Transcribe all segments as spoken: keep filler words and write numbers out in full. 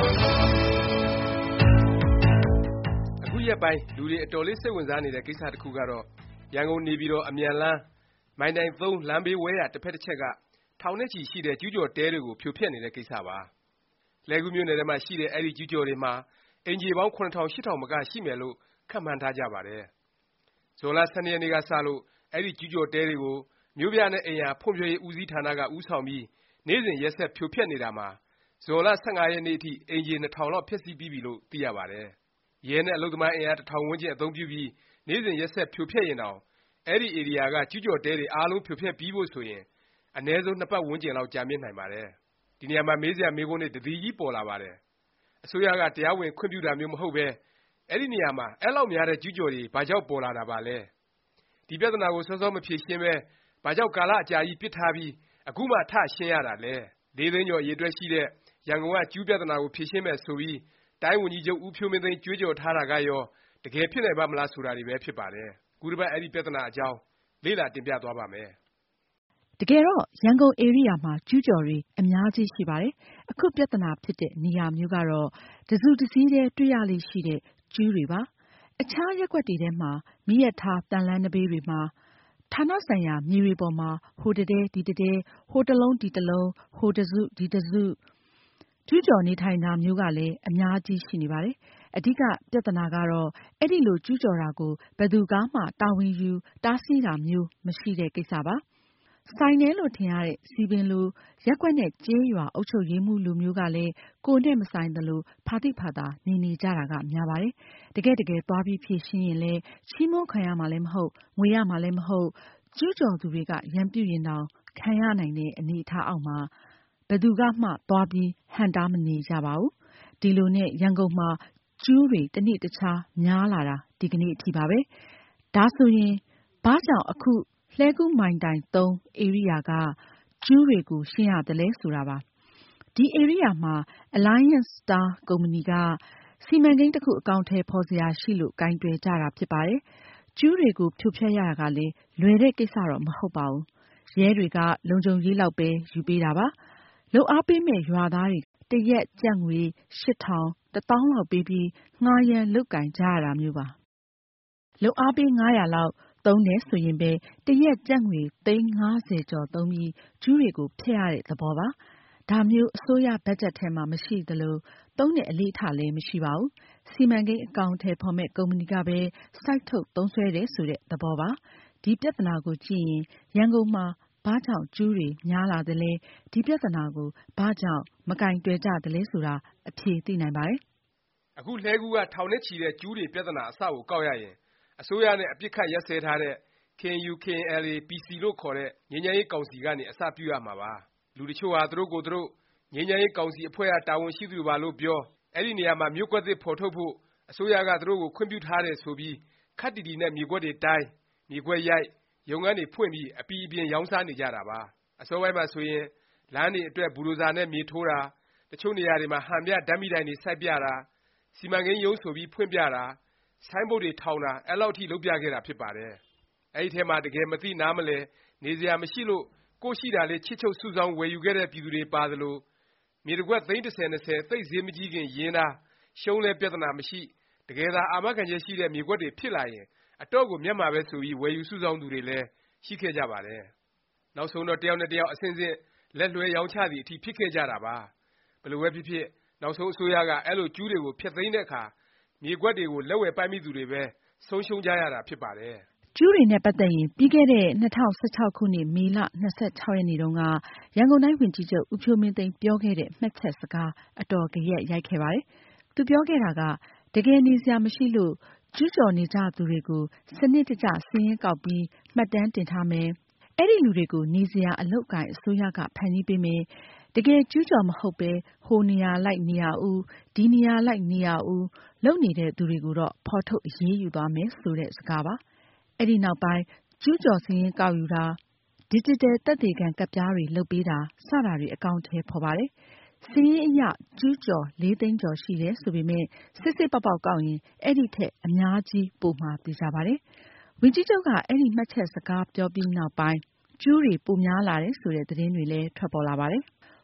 အခုရက်ပိုင်းလူတွေအတော်လေးစိတ်ဝင်စားနေတဲ့ကိစ္စတစ်ခုကတော့ရန်ကုန်နေပြည်တော်အမြန်လမ်းမိုင်တိုင်သုံးလမ်းဘေးဝဲယာတစ်ဖက်တစ်ချက်ကထောင်နဲ့ချီရှိတဲ့ကျူးကျော်တဲတွေကိုဖြိုဖျက်နေတဲ့ကိစ္စပါ။လှည်းကူးမြို့နယ်ထဲမှာရှိတဲ့အဲဒီကျူးကျော်တွေမှာအိမ်ခြေပေါင်းခုနှစ်ထောင်ရှစ်ထောင်မကရှိမယ်လို့ခန့်မှန်းထားကြပါတယ်။ဇွန်လ၁၂ရက်နေ့ကစလို့အဲဒီကျူးကျော်တဲတွေကိုမြို့ပြနဲ့အိမ်ယာဖွံ့ဖြိုးရေးဦးစီးဌာနကဦးဆောင်ပြီးနေ့စဉ်ရက်ဆက်ဖြိုဖျက်နေတာမှာဇွန်လ၁၅ရက်နေ့အထိအိမ်ခြေနှစ်ထောင်လောက်ဖျက်ဆီးပြီးပြီလို့သိရပါတယ်။ရဲနဲ့အလုပ်သမားအင်အားတစ်ထောင်ဝန်းကျင်အသုံးပြုပြီးနေ့စဉ်ရက်ဆက်ဖြိုဖျက်ရင်တောင်အဲဒီဧရိယာကကျူးကျော်တဲတွေအားလုံးဖြိုဖျက်ပြီးဖို့ဆိုရင်အနည်းဆုံးနှစ်ပတ်ဝန်းကျင်လောက်ကြာမြင့်နိုင်ပါတယ်။ဒီနေရာမှာမေးစရာမေးခွန်းတွေတစ်သီးကြီးပေါ်လာပါတယ်။အစိုးရကတရားဝင်ခွင့်ပြုတာမျိုးမဟုတ်ပဲအဲဒီနေရာမှာအဲလောက်များတဲ့ကျူးကျော်တွေဘာကြောင့်ပေါ်လာတာပါလဲ။ဒီပြဿနာကိုစောစောမဖြေရှင်းပဲဘာကြောင့်ကာလအကြာကြီးပစ်ထားပြီးအခုမှထရှင်းရတာလဲ။လေးသိန်းကျော်အရည်အတွက်ရှိတဲ့ရန်ကုန်ကကျူးပြဿနာကိုဖြေရှင်းမယ်ဆိုပြီးတိုင်းဝန်ကြီးချုပ်ဦးဖြိုးမင်းသိန်းကြွေးကြော်ထားတာကရောတကယ်ဖြစ်နိုင်ပါ့မလားဆိုတာတွေပဲဖြစ်ပါတယ်။ခုတစ်ပတ်အဲဒီပြဿနာအကြောင်းလေ့လာတင်ပြသွားပါ့မယ်။တကယ်တော့ရန်ကုန်ဧရိယာမှာကျူးကျော်တွေအများကြီးရှိပါတယ်။အခုပြဿနာဖြစ်တဲ့နေရာမျိုးကတော့တစ်စုတစ်စည်းတည်းတွေ့ရလေ့ရှိတဲ့ကျူးတွေပါ။အခြားရပ်ကွက်တွေထဲမှာမီးရထားသံလမ်းနံဘေးတွေမှာဌာနဆိုင်ရာမြေတွေပေါ်မှာဟိုတစ်တဲဒီတစ်တဲဟိုတစ်လုံးဒီတစ်လုံးဟိုတစ်စုဒီတစ်စုကျူးကျော်နေထိုင်တာမျိုးကလည်းအများကြီးရှိနေပါတယ်။အဓိကပြဿနာကတော့အဲ့ဒီလိုကျူးကျော်တာကိုဘယ်သူကမှတာဝန်ယူတားဆီးတာမျိုးမရှိတဲ့ကိစ္စပါ။ဆိုင်တယ်လို့ထင်ရတဲ့စည်ပင်လိုရပ်ကွက်နဲ့ကျေးရွာအုပ်ချုပ်ရေးမှူးလူမျိုးကလည်းကိုယ်နဲ့မဆိုင်သလိုဖာသိဖာသာနေနေကြတာကများပါတယ်။တကယ်တကယ်သွားပြီးဖြေရှင်းရင်လည်းချီးမွမ်းခံရမှာလည်းမဟုတ်ငွေရမှာလည်းမဟုတ်ကျူးကျော်သူတွေကရန်ပြုရင်တောင်ခံရနိုင်တဲ့အနေအထားအောက်မှာဘယ်သူကမှသွားပြီးဟန့်တားမနေကြပါဘူး။ဒီလိုနဲ့ရန်ကုန်မှာကျူးတွေတစ်နေ့တစ်ခြားများလာတာဒီကနေ့အထိပါပဲ။ဒါဆိုရင်ဘာကြောင့်အခုလှည်းကူးမိုင်တိုင်သုံးဧရိယာကကျူးတွေကိုရှင်းရသလဲဆိုတာပါ။ဒီဧရိယာမှာ Alliance Star ကုမ္ပဏီကစီမံကိန်းတစ်ခုအကောင်အထည်ဖော်စရာရှိလို့ကိုင်တွယ်ကြတာဖြစ်ပါတယ်။ကျူးတွေကိုဖြိုဖျက်ရတာကလည်းလွယ်တဲ့ကိစ္စတော့မဟုတ်ပါဘူး။ရဲတွေကလုံခြုံရေးလောက်ပဲယူပေးတာပါ။လုပ်အားပေးမဲ့ရွာသားတွေတစ်ရက်ကျပ်ငွေရှစ်ထောင်တစ်သောင်းလောက်ပေးပြီးငှားရမ်းလုပ်ကိုင်ကြရတာမျိုးပါ။လုပ်အားပေးငါးရာလောက်သုံးတယ်ဆိုရင်ပဲတစ်ရက်ကျပ်ငွေသိန်းငါးဆယ်ကျော်သုံးပြီးကျူးတွေကိုဖျက်ရတဲ့သဘောပါ။ဒါမျိုးအစိုးရဘတ်ဂျက်ထဲမှာမရှိသလိုသုံးတဲ့အလေ့အထလည်းမရှိပါဘူး။စီမံကိန်းအကောင်အထည်ဖော်မဲ့ကုမ္ပဏီကပဲစိုက်ထုတ်သုံးစွဲတယ်ဆိုတဲ့သဘောပါ။ဒီပြဿနာကိုကြည့်ရင်ရန်ကုန်မှာဘာကြောင့်ကျူးတွေများလာသလဲဒီပြဿနာကိုဘာကြောင့်မကိုင်တွယ်ကြသလဲဆိုတာအဖြေသိနိုင်ပါတယ်။အခုလှည်းကူးကထောင်နဲ့ချီတဲ့ကျူးတွေပြဿနာအစကိုကောက်ရရင်အစိုးရနဲ့အပစ်ခတ်ရပ်စဲထားတဲ့ ကေအင်ယူ ကေအင်အယ်အေ ပီစီ လို့ခေါ်တဲ့ငြိမ်းချမ်းရေးကောင်စီကနေအစပြုရမှာပါ။လူတစ်ချို့ဟာသူတို့ကိုယ်သူတို့ငြိမ်းချမ်းရေးကောင်စီအဖွဲ့ကတာဝန်ရှိသူတွေပါလို့ပြောအဲဒီနေရာမှာမြို့ကွက်သစ်ဖော်ထုတ်ဖို့အစိုးရကသူတို့ကိုခွင့်ပြုထားတယ်ဆိုပြီးခပ်တည်တည်နဲ့မြေကွက်တွေတိုင်းမြေကွက်ရိုက်ရုံးခန်းတွေဖွင့်ပြီးအပီအပြင်ရောင်းစားနေကြတာပါ။အစောပိုင်းမှာဆိုရင်လမ်းတွေအတွက်ဘူဒိုဇာနဲ့မြေထိုးတာတချို့နေရာတွေမှာဟန်ပြဓာတ်မီတိုင်တွေစိုက်ပြတာစီမံကိန်းရုံးဆိုပြီးဖွင့်ပြတာဆိုင်းဘုတ်တွေထောင်တာအဲလောက်ထိလုပ်ပြခဲ့တာဖြစ်ပါတယ်။အဲဒီထဲမှာတကယ်မသိနားမလည်နေစရာမရှိလို့ကိုယ့်ရှိတာလေးချစ်ချုပ်စုဆောင်းဝယ်ယူခဲ့တဲ့ပြည်သူတွေပါသလိုမြေတစ်ကွက်သိန်းတစ်ဆယ်နှစ်ဆယ်သိပ်ဈေးမကြီးခင်ရင်းတာရှုံးလဲပြဿနာမရှိတကယ်သာအာမခံချက်ရှိတဲ့မြေကွက်တွေဖြစ်လာရင်အတော့ကိုမျက်မှာပဲဆိုပြီးဝယ်ယူစုဆောင်းသူတွေလည်းရှိခဲ့ကြပါတယ်။နောက်ဆုံးတော့တစ်ယောက်နဲ့တစ်ယောက်အဆင့်ဆင့်လက်လွဲရောင်းချသည်အထိဖြစ်ခဲ့ကြတာပါ။ဘယ်လိုပဲဖြစ်ဖြစ်နောက်ဆုံးအစိုးရကအဲလိုကျူးတွေကိုဖျက်သိမ်းတဲ့အခါမြေကွက်တွေကိုလက်ဝယ်ပိုက်မိသူတွေပဲဆုံးရှုံးကြရတာဖြစ်ပါတယ်။ကျူးတွေနဲ့ပတ်သက်ရင်ပြီးခဲ့တဲ့၂၀၁၆ခုနှစ်မေလ၂၆ရက်နေ့တုန်းကရန်ကုန်တိုင်းဝန်ကြီးချုပ်ဦးဖြိုးမင်းသိန်းပြောခဲ့တဲ့မှတ်ချက်စကားအတော်ဂယက်ရိုက်ခဲ့ပါတယ်။သူပြောခဲ့တာကတကယ်နေစရာမရှိလို့ကျူးကျော်နေကြသူတွေကိုစနစ်တကျစာရင်းကောက်ပြီးမှတ်တမ်းတင်ထားမယ်။အဲ့ဒီလူတွေကိုနေစရာအလုပ်အကိုင်အစိုးရကဖန်တီးပေးမယ်။တကယ်ကျူးကျော်မဟုတ်ပဲဟိုနေရာလိုက်နေရာဦးဒီနေရာလိုက်နေရာဦးလုပ်နေတဲ့သူတွေကိုတော့ဖော်ထုတ်အရေးယူသွားမယ်ဆိုတဲ့စကားပါ။အဲ့ဒီနောက်ပိုင်းကျူးကျော်စာရင်းကောက်ယူတာဒီဂျစ်တယ်သက်သေခံကဒ်ပြားတွေလုပ်ပေးတာစတာတွေအကောင်အထည်ဖော်ပါတယ်။စာရင်းအရကျူးကျော်လေးသိန်းကျော်ရှိတယ်ဆိုပေမယ့်စစ်စစ်ပေါက်ပေါက်ကောက်ရင်အဲ့ဒီထက်အများကြီးပိုမှာသိကြပါတယ်။ဝန်ကြီးချုပ်ကအဲ့ဒီမှတ်ချက်စကားပြောပြီးနောက်ပိုင်းကျူးတွေပိုများလာတယ်ဆိုတဲ့သတင်းတွေလည်းထွက်ပေါ်လာပါတယ်။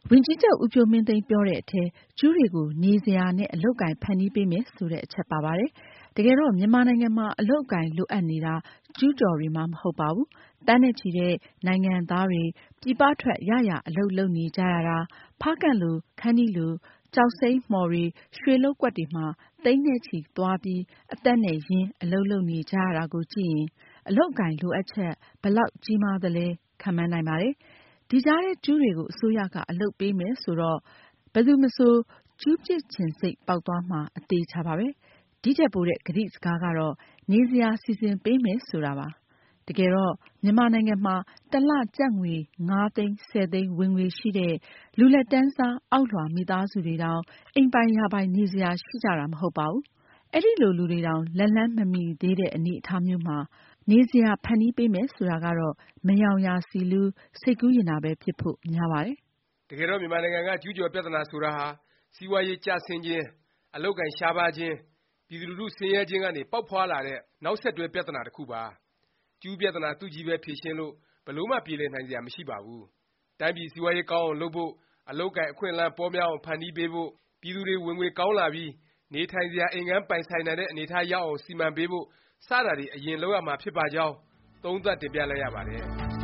ဝန်ကြီးချုပ်ဦးဖြိုးမင်းသိန်းပြောတဲ့အထဲ ကျူးတွေကိုနေစရာနဲ့အလုပ်အကိုင်ဖန်တီးပေးမယ်ဆိုတဲ့အချက်ပါပါတယ်။ တကယ်တော့မြန်မာနိုင်ငံမှာအလုပ်အကိုင်လိုအပ်နေတာကျူးကျော်တွေမှမဟုတ်ပါဘူး။ သန်းနဲ့ချီတဲ့နိုင်ငံသားတွေပြည်ပထွက်ရရာအလုပ်လုပ်နေကြရတာ၊ ဖားကန့်လိုခန္တီးလိုကျောက်စိမ်းမှော်တွေရွှေလုပ်ကွက်တွေမှာသိန်းနဲ့ချီသွားပြီးအသက်နဲ့ရင်းအလုပ်လုပ်နေကြရတာကိုကြည့်ရင်အလုပ်အကိုင်လိုအပ်ချက်ဘယ်လောက်ကြီးမားသလဲခန့်မှန်းနိုင်ပါတယ်။ ဒီကြားထဲကျူးတွေကိုအစိုးရကအလုပ်ပေးမယ်ဆိုတော့ဘယ်သူမဆိုကျူးပစ်ချင်စိတ်ပေါက်သွားမှာအသေအခြာပါပဲ။ ဒီထက်ပိုတဲ့ကတိစကားကတော့နေစရာစီစဉ်ပေးမယ်ဆိုတာပါ။ တကယ်တော့မြန်မာနိုင်ငံမှာတစ်လကျပ်ငွေငါးသိန်းဆယ်သိန်းဝင်ငွေရှိတဲ့လူလတ်တန်းစားအောက်လွှာမိသားစုတွေတောင်အိမ်ပိုင်ယာပိုင်နေစရာရှိကြတာမဟုတ်ပါဘူး။ အဲလိုလူတွေတောင်လက်လှမ်းမမီသေးတဲ့အနေအထားမျိုးမှာနေစရာဖန်တီးပေးမယ်ဆိုတာကတော့မယောင်ရာဆီလူး၊စိတ်ကူးယဉ်တာပဲဖြစ်ဖို့များပါတယ်။ တကယ်တော့မြန်မာနိုင်ငံကကျူးကျော်ပြသနာဆိုတာဟာစီးပွားရေးကျဆင်းခြင်း၊အလုပ်အကိုင်ရှားပါးခြင်း၊ပြည်သူလူထုဆင်းရဲခြင်းကနေပေါက်ဖွားလာတဲ့နောက်ဆက်တွဲပြသနာတစ်ခုပါ။ ကျူးပြသနာသူ့ချည်းပဲဖြေရှင်းလို့ဘယ်လိုမှပြေလည်နိုင်စရာမရှိပါဘူး။ တိုင်းပြည်စီးပွားရေးကောင်းအောင်လုပ်ဖို့၊အလုပ်အကိုင်အခွင့်အလမ်းပေါများအောင်ဖန်တီးပေးဖို့၊ပြည်သူတွေဝင်ငွေကောင်းလာပြီးနေထိုင်စရာအိမ်ငန်းပိုင်ဆိုင်နိုင်တဲ့အနေအထားရောက်အောင်စီမံပေးဖို့စတာတွေအရင်လုပ်ရမှာဖြစ်ပါကြောင်းသုံးသပ်တင်ပြလိုက်ရပါတယ်